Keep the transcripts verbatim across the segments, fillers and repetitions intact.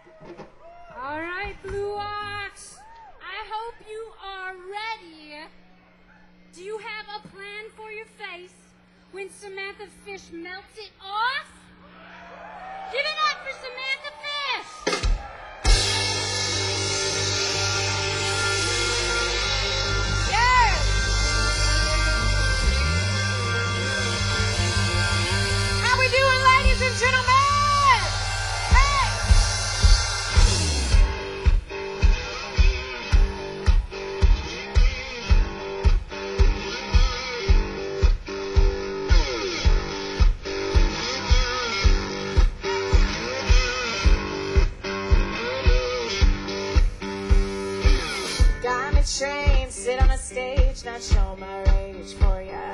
All right, Blue Ox. I hope you are ready. Do you have a plan for your face when Samantha Fish melts it off? Give it up for Samantha Fish! Yes! How we doing, ladies and gentlemen? Train, sit on a stage, not show my rage for ya.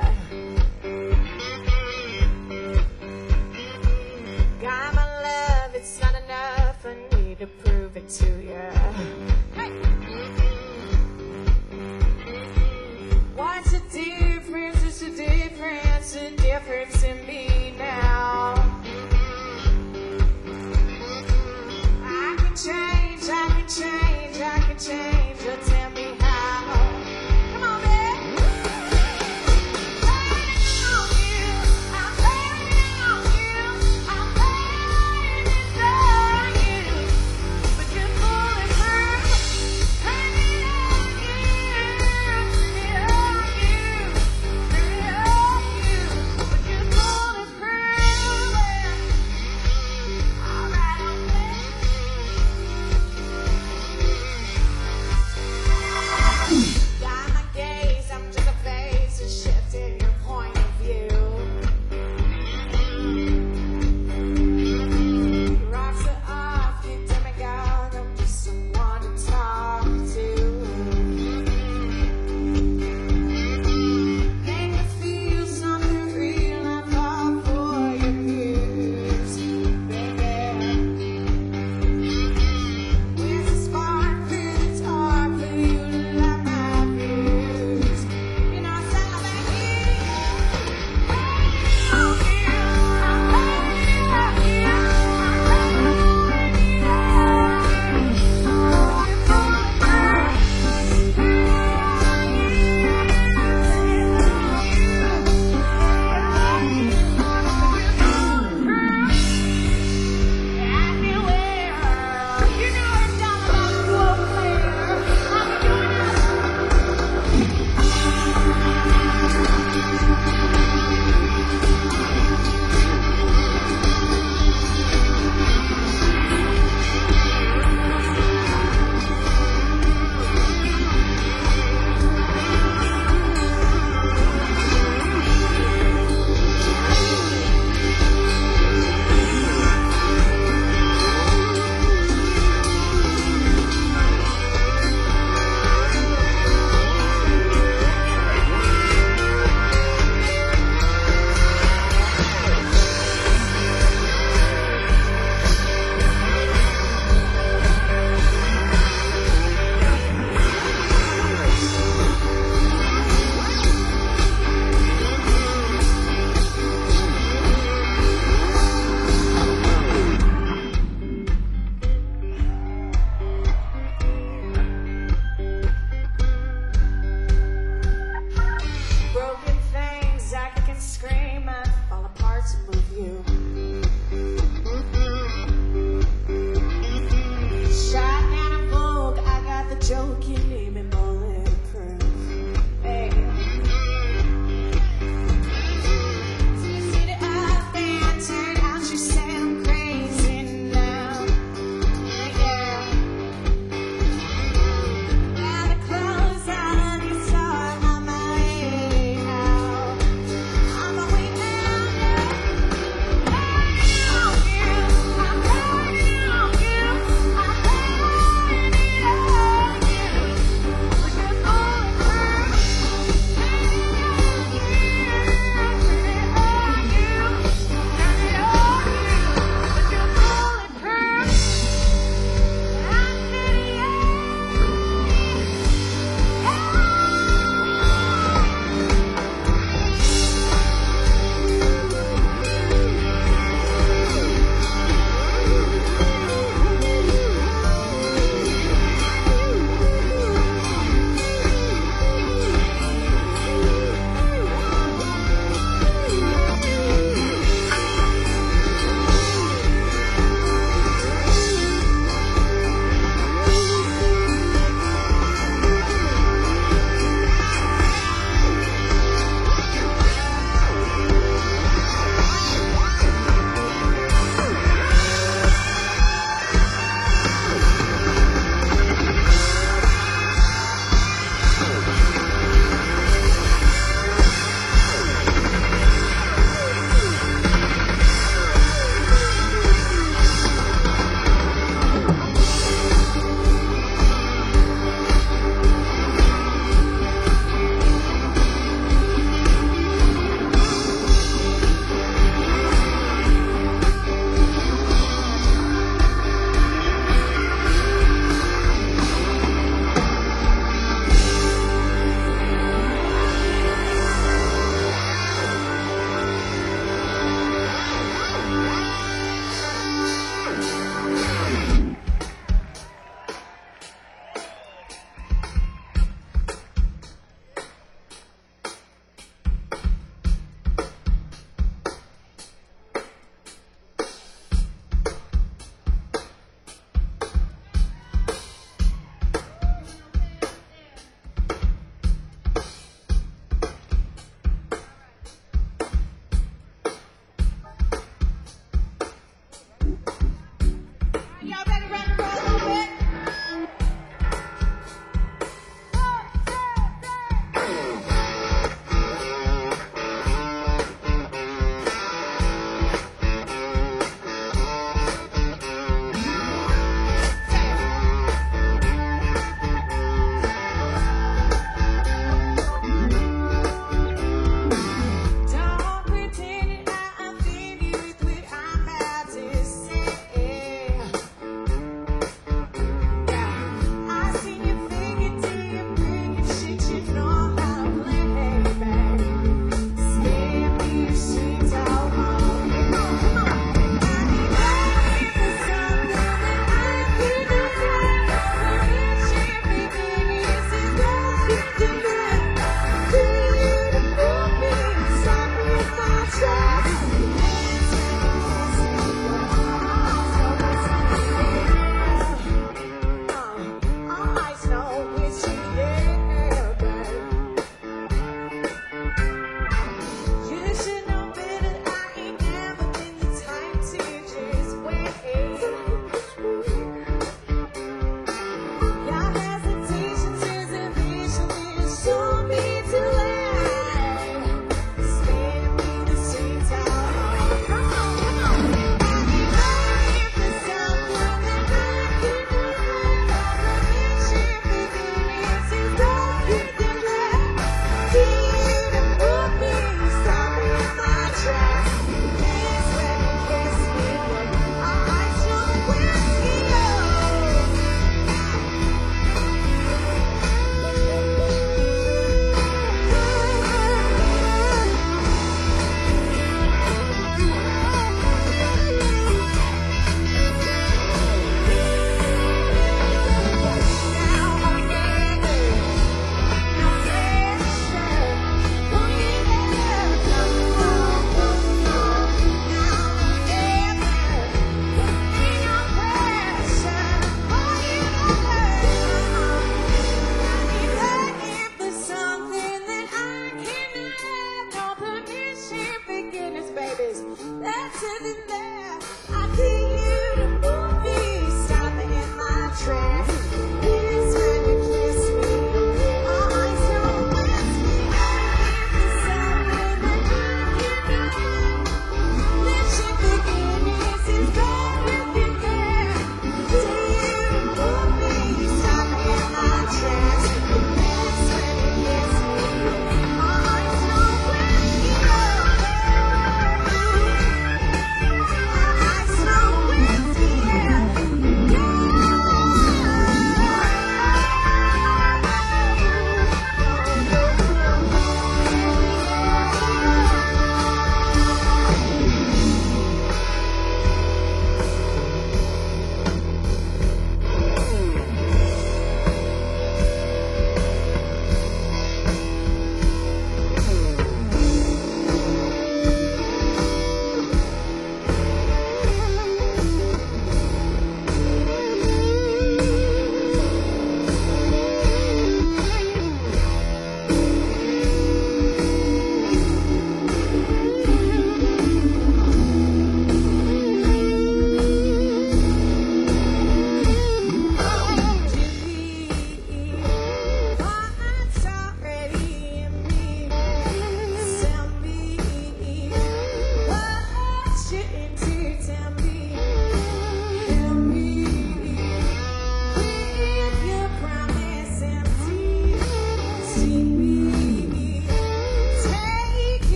Got my love, it's not enough, I need to prove it to ya. Hey. What's the difference? It's a difference, a difference in me now. I can change, I can change, I can change, but tell me Burn.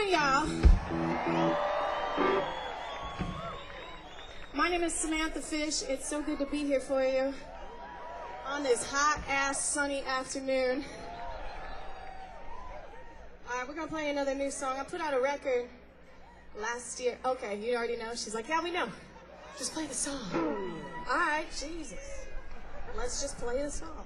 afternoon, y'all. My name is Samantha Fish. It's so good to be here for you on this hot-ass sunny afternoon. All right, we're gonna play another new song. I put out a record last year. Okay, you already know. She's like, yeah, we know. Just play the song. All right, Jesus. Let's just play the song.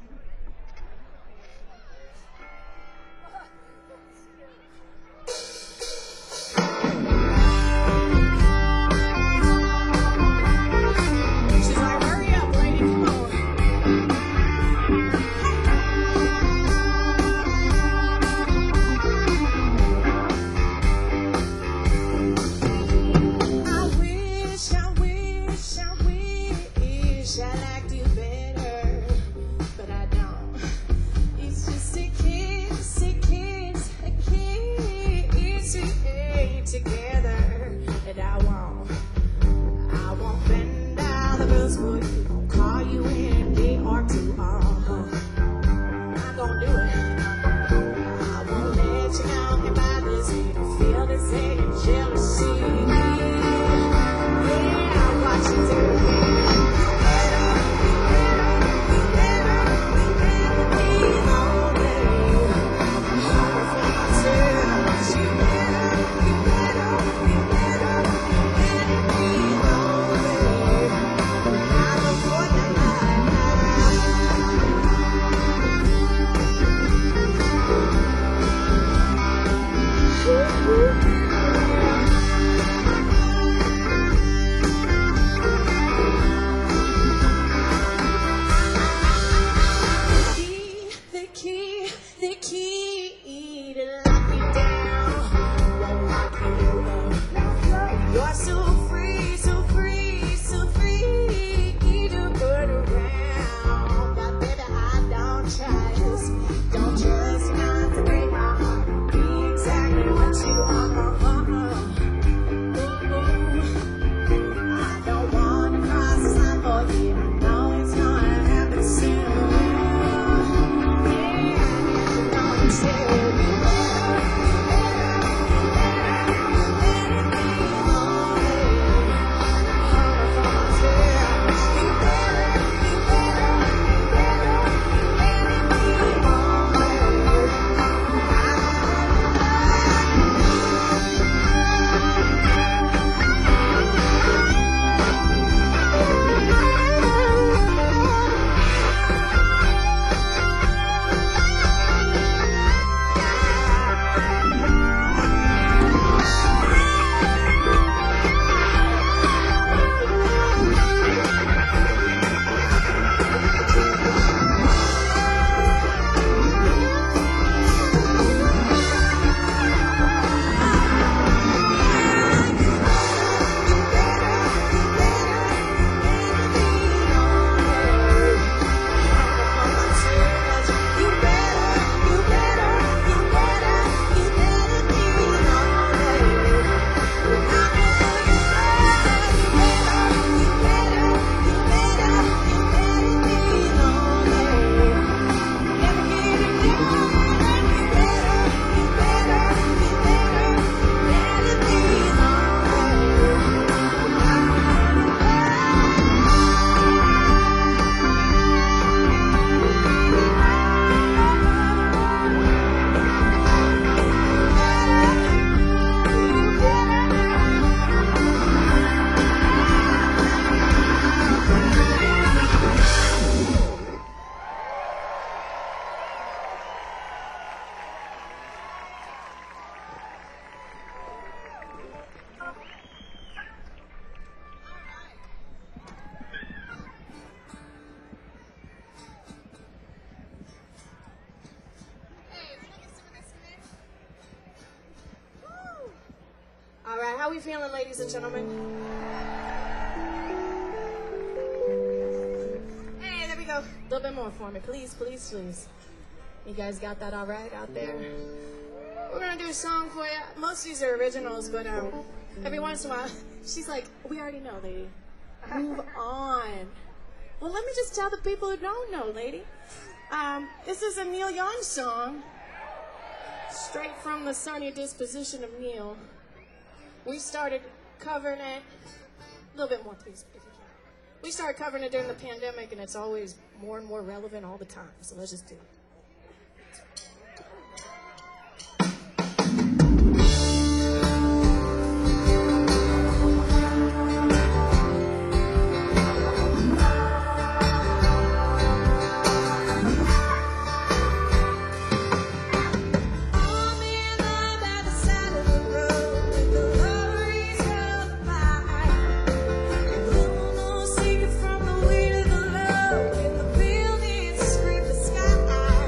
She's like, hurry up, lady, come on. I wish, I wish, I wish I liked you better, but I don't. It's just a kiss, a kiss, a kiss we ate together, and I won't, I won't bend down the rules for you. Won't call you in a day or two. Uh-huh. I'm not gonna do it. I won't let you know if I just feel the same jealousy. Yeah, I watch you do it. The key, the key to lock me down, won't lock you up. You're so free, so free, so free to burn around. But baby, I don't trust, don't trust not to break my heart. Be exactly what you are. Ooh, I don't wanna cross the line for you. I know it's gonna happen soon. All right, how we feeling, ladies and gentlemen? Hey, there we go. A little bit more for me, please, please, please. You guys got that all right out there? We're gonna do a song for you. Most of these are originals, but um, every once in a while, she's like, we already know, lady. Move on. Well, let me just tell the people who don't know, lady. Um, this is a Neil Young song. Straight from the sunny disposition of Neil. We started covering it, a little bit more please, if you can. We started covering it during the pandemic, and it's always more and more relevant all the time, so let's just do it. From the weight of the love in the building, scream the sky.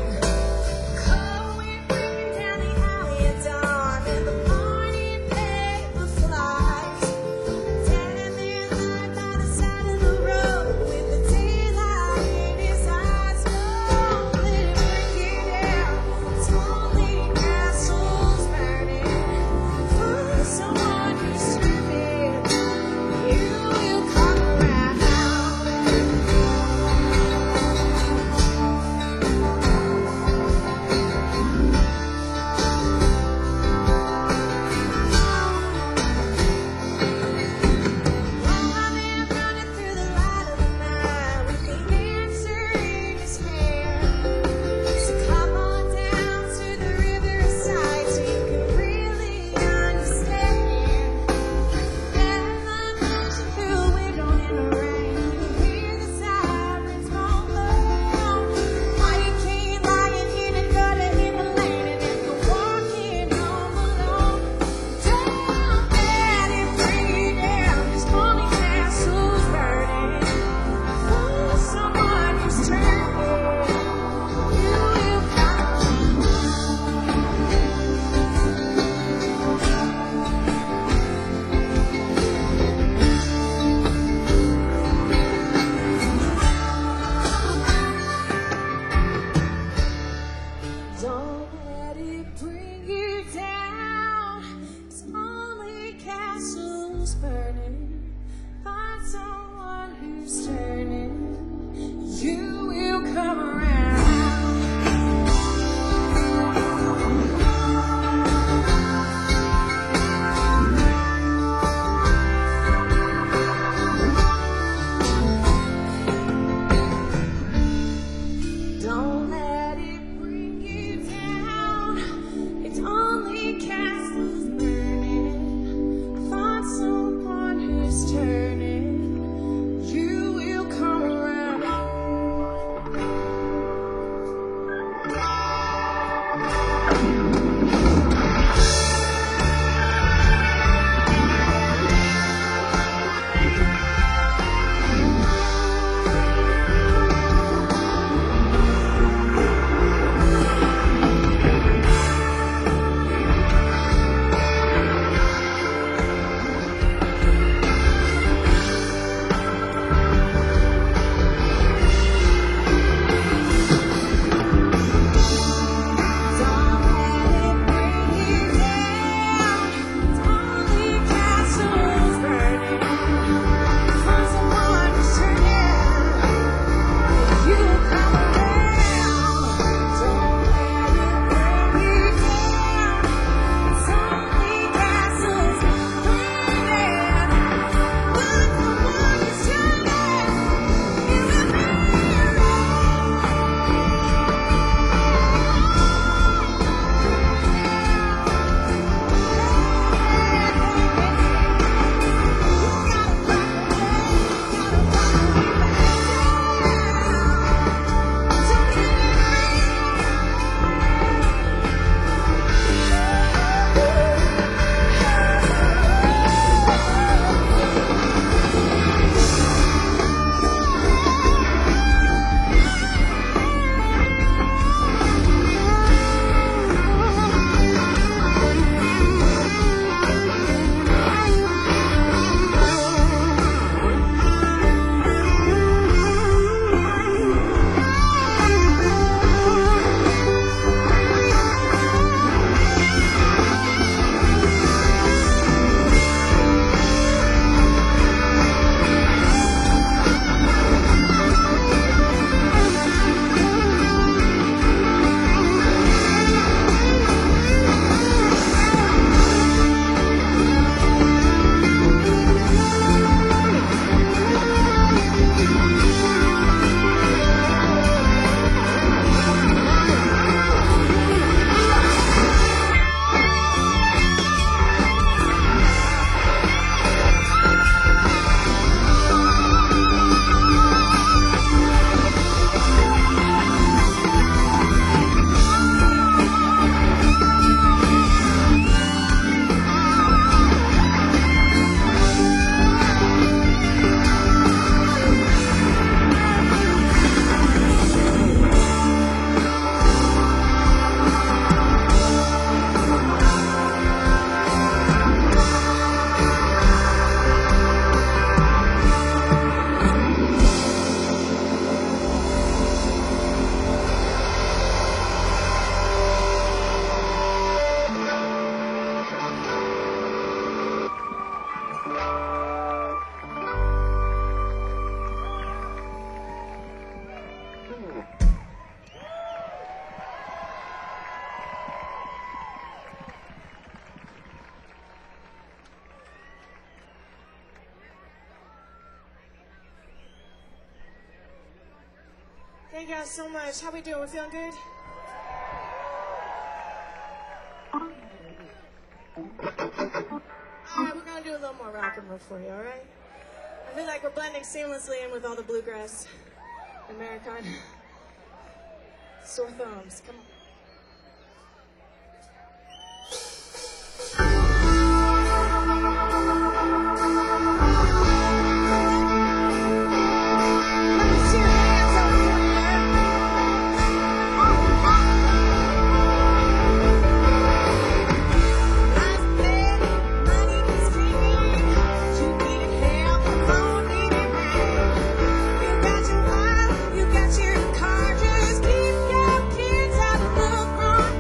Thank you guys so much. How we doing? We feeling good? All right, we're gonna do a little more rock and roll for you, all right? I feel like we're blending seamlessly in with all the bluegrass, Americana. Sore thumbs, come on. You got your car, just keep your kids out of the front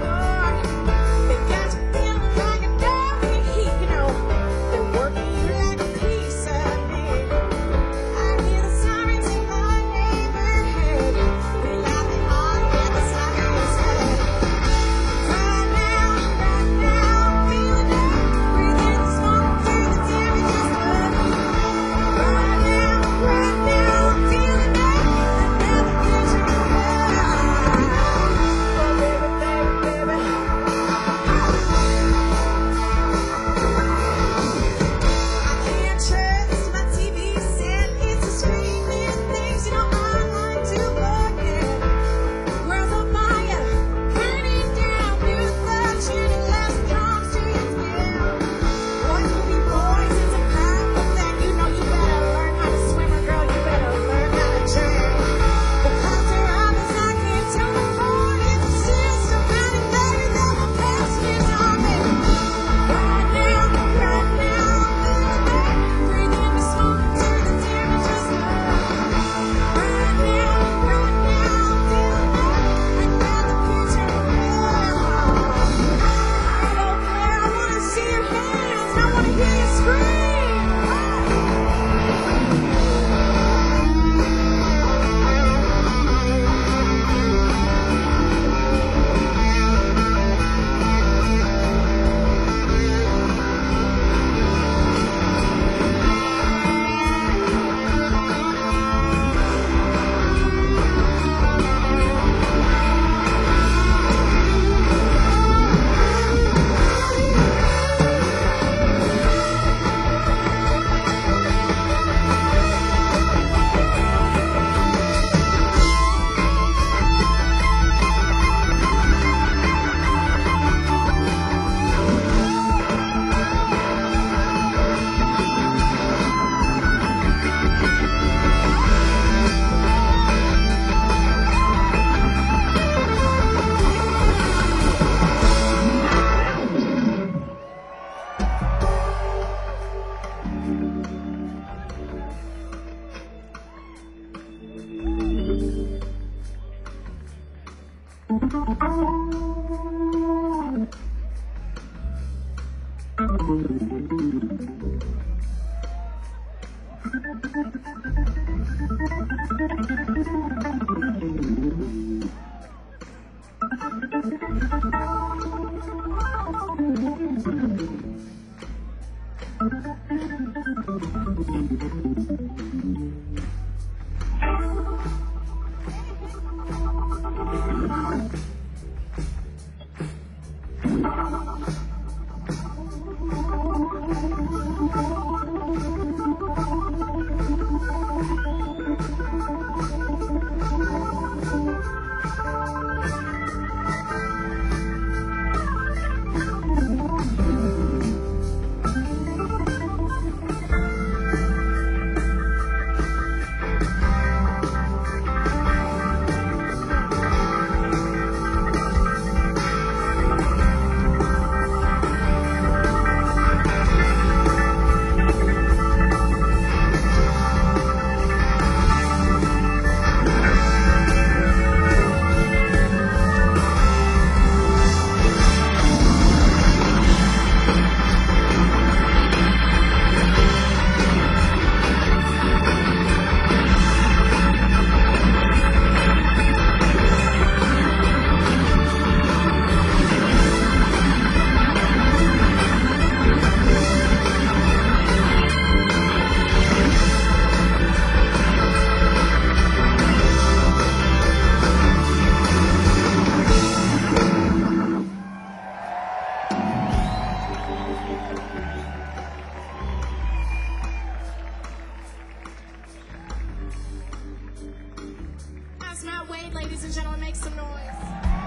ladies and gentlemen, make some noise.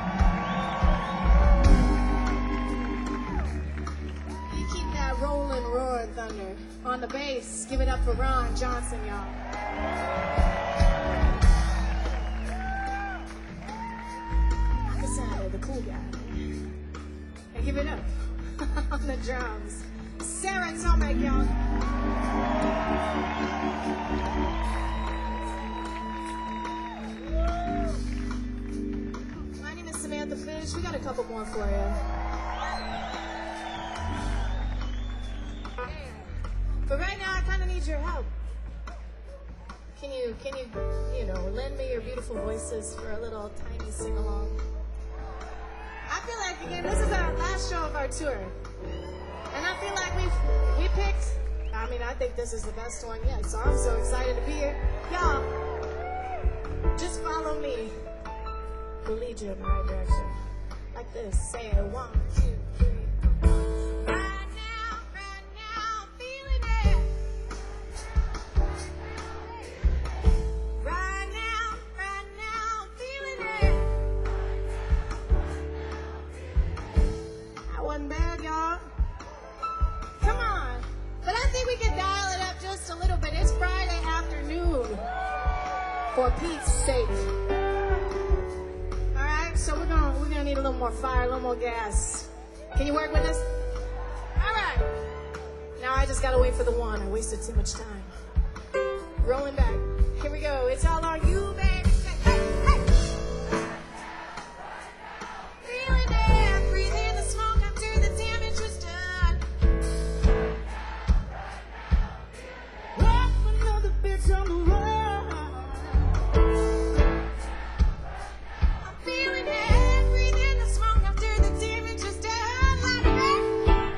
You keep that rolling, roaring thunder. On the bass, give it up for Ron Johnson, y'all. Cassandra, the cool guy. And give it up on the drums. Sarah Tomek, y'all. My name is Samantha Fish. We got a couple more for you. But right now, I kind of need your help. Can you, can you, you know, lend me your beautiful voices for a little tiny sing-along? I feel like, again, this is our last show of our tour. And I feel like we've, we picked, I mean, I think this is the best one yet, so I'm so excited to be here. Y'all, just follow me. We'll lead you in the right direction. Like this, say it, one, two, three. Right now, right now, I'm feeling it. Right now, right now, I'm feeling it. That wasn't bad, y'all. Come on. But I think we can dial it up just a little bit. It's Friday afternoon. For Pete's sake. Alright, so we're gonna we're gonna need a little more fire, a little more gas. Can you work with us? Alright. Now I just gotta wait for the one. I wasted too much time. Rolling back. Here we go. It's all on you, baby. Hey, hey. Feeling it. Breathe in the smoke after the damage was done. Walk another bitch on the road. I'm feeling it. Breathe in the smoke after the damage was done. Light it up.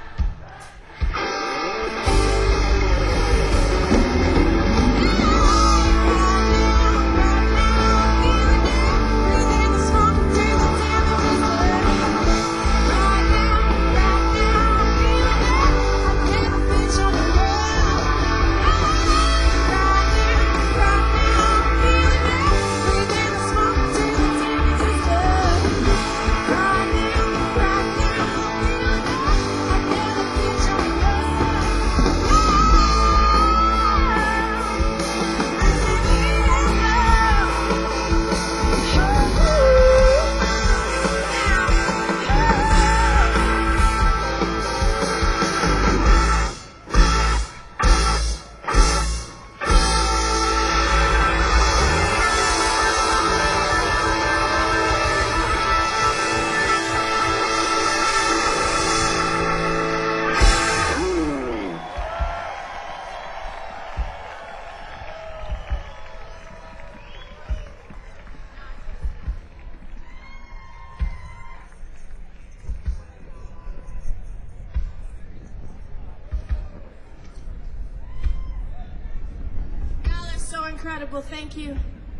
Incredible, thank you.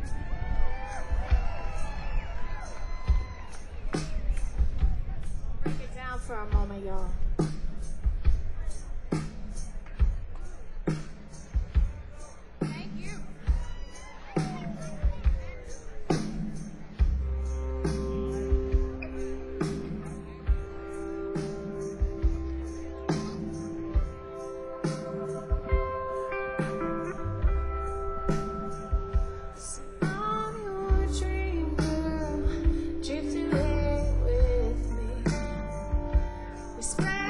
Break it down for a moment, y'all. Thank you. Spread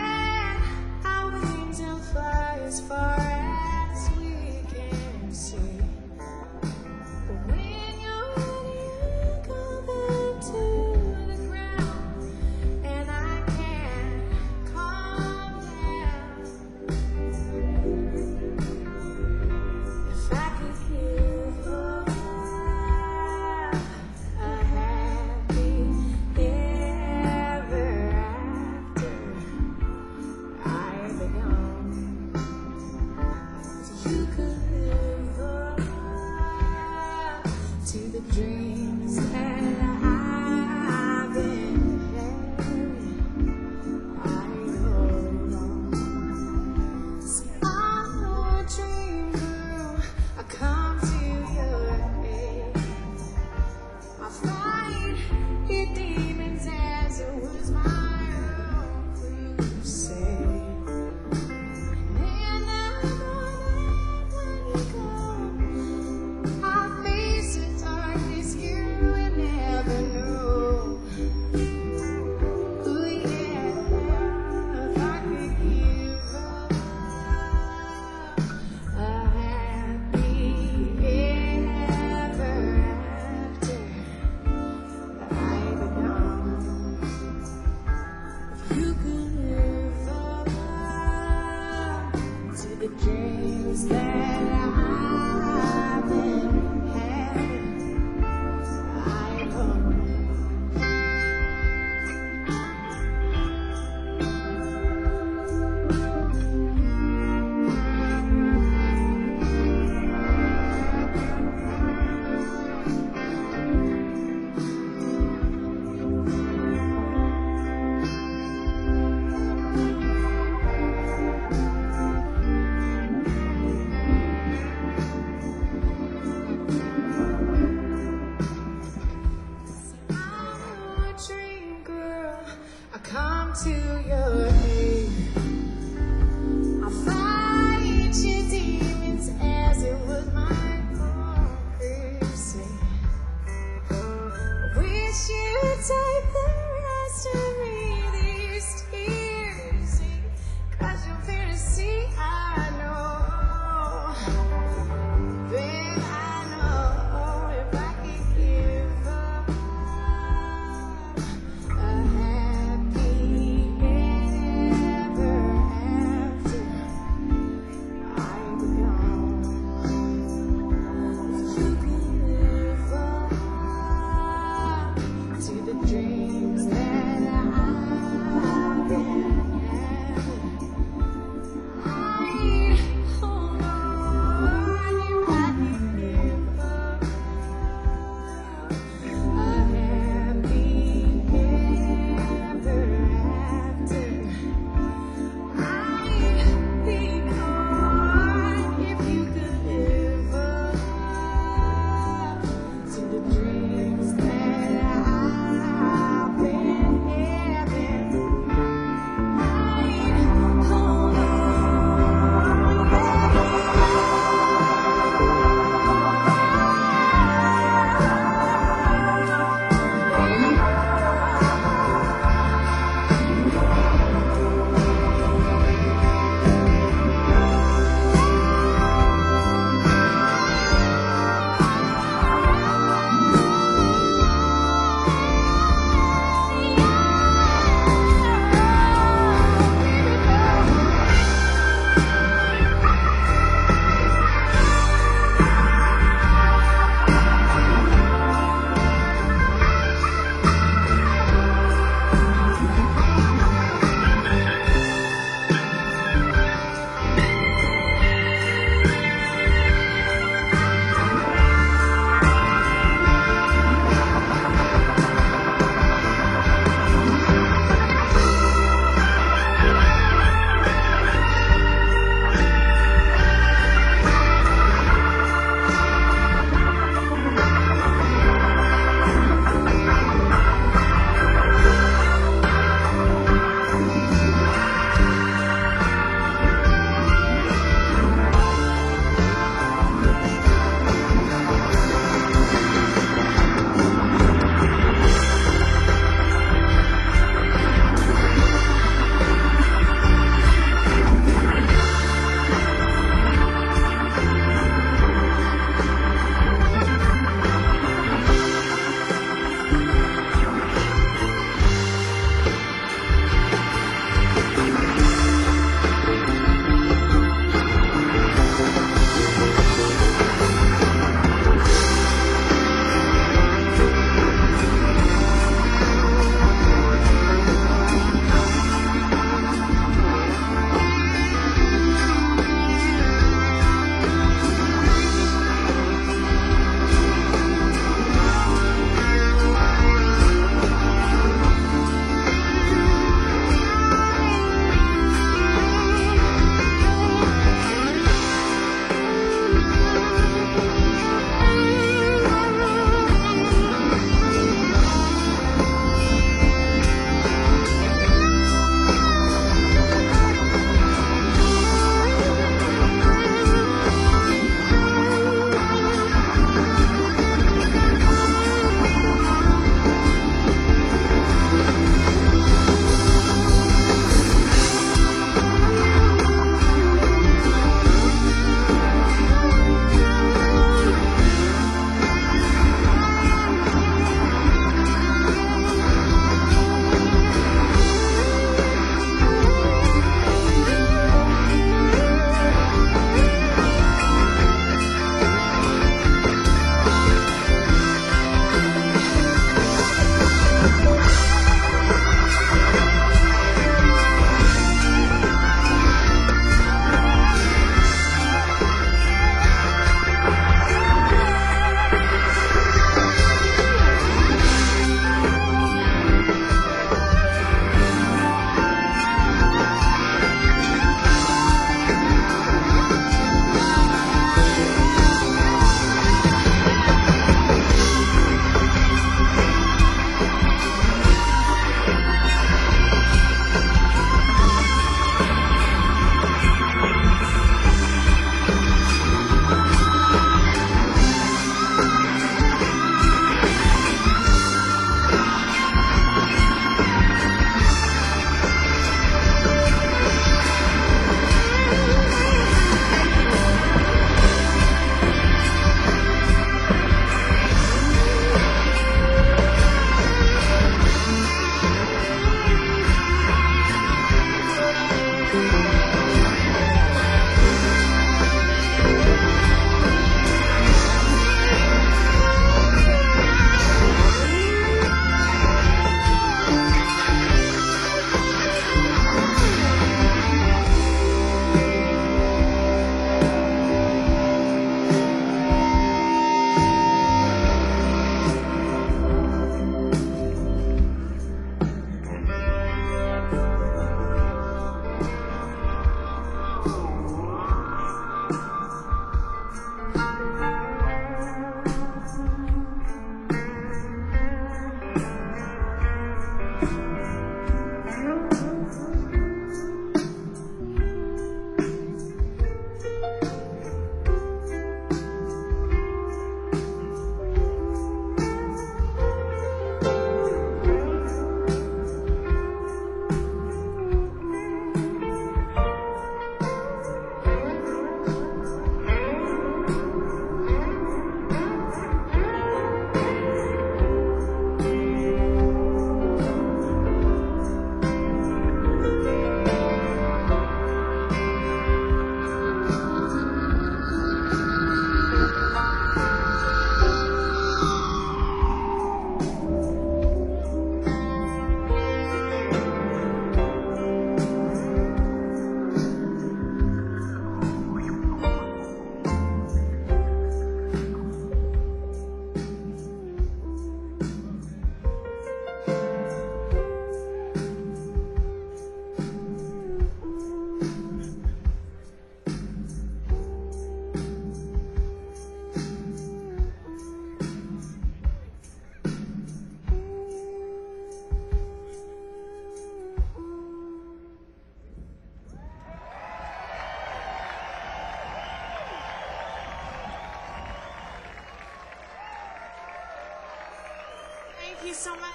you so much.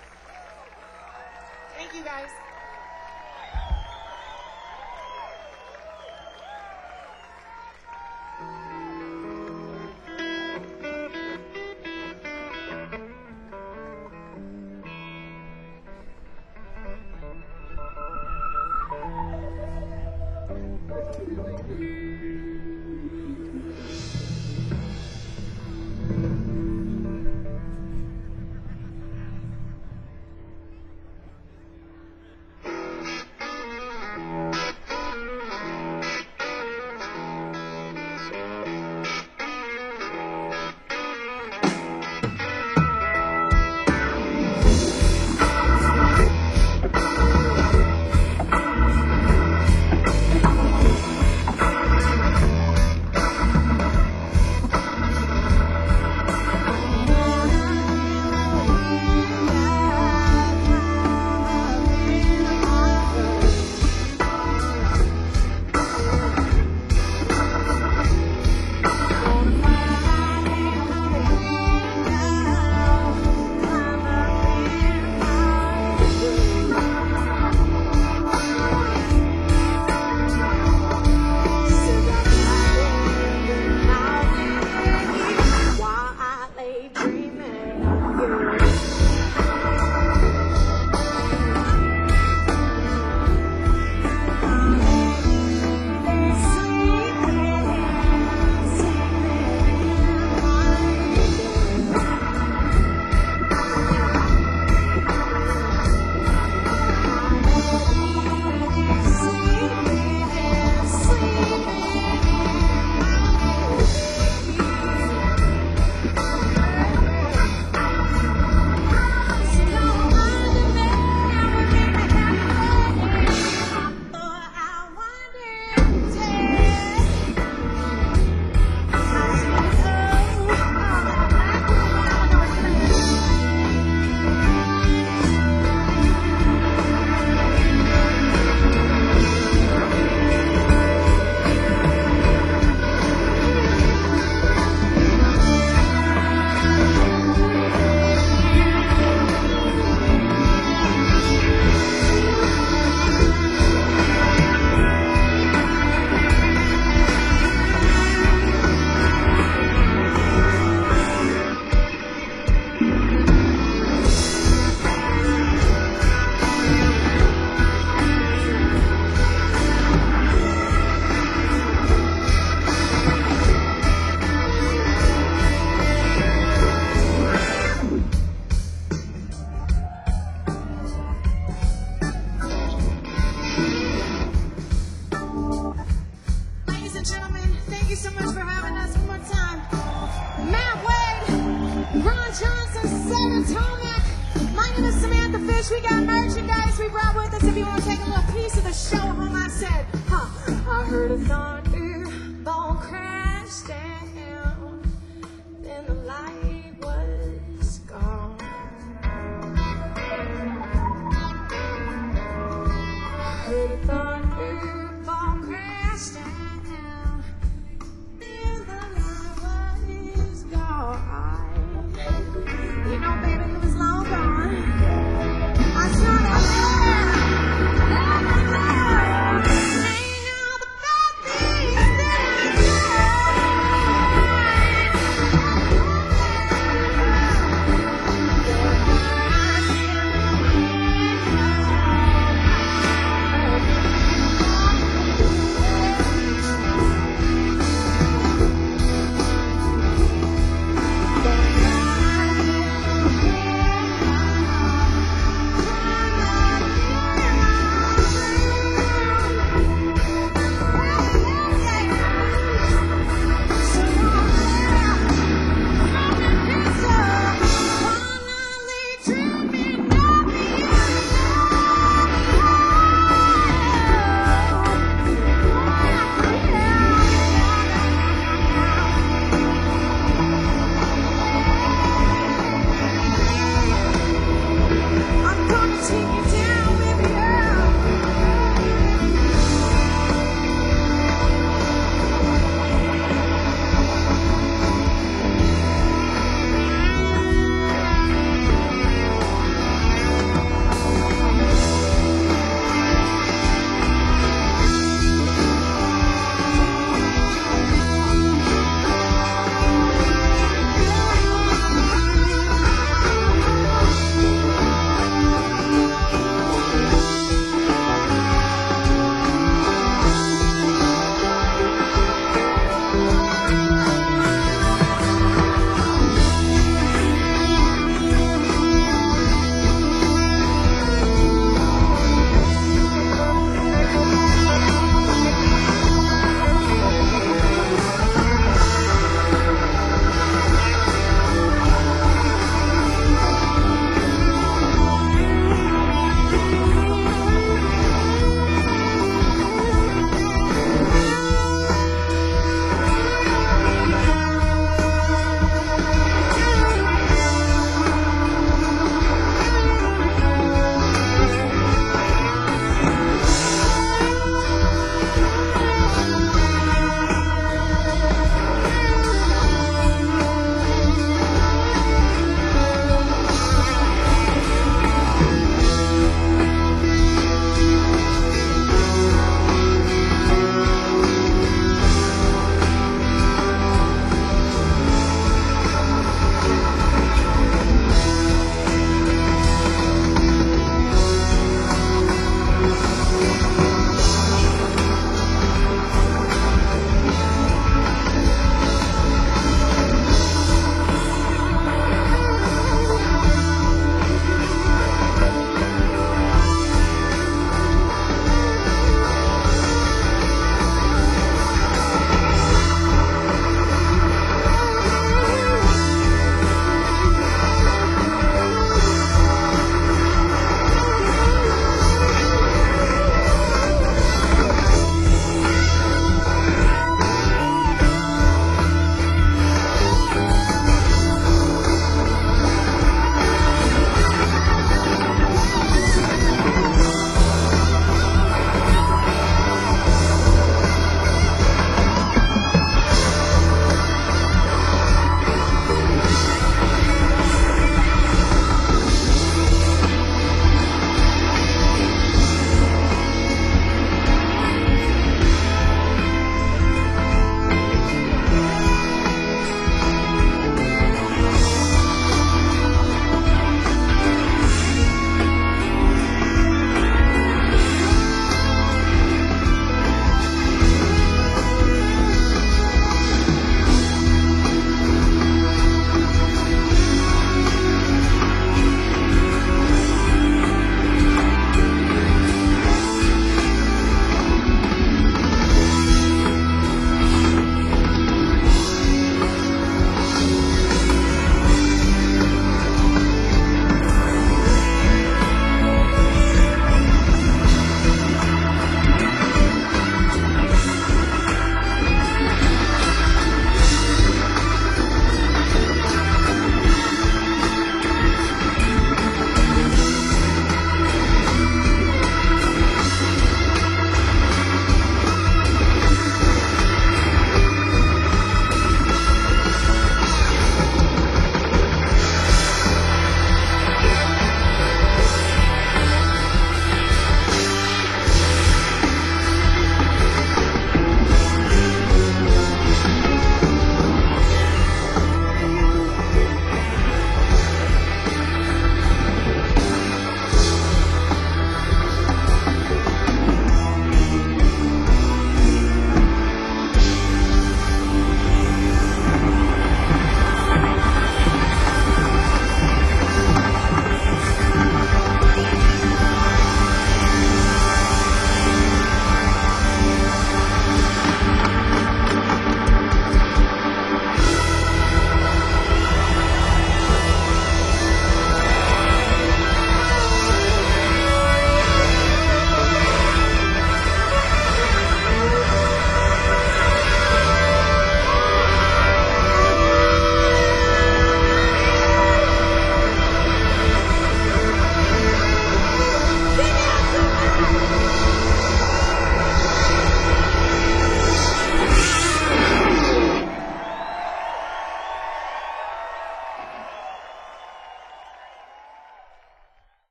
Thank you, guys. We got merchandise we brought with us if you want to take a little piece of the show home. I said, huh, I heard a song.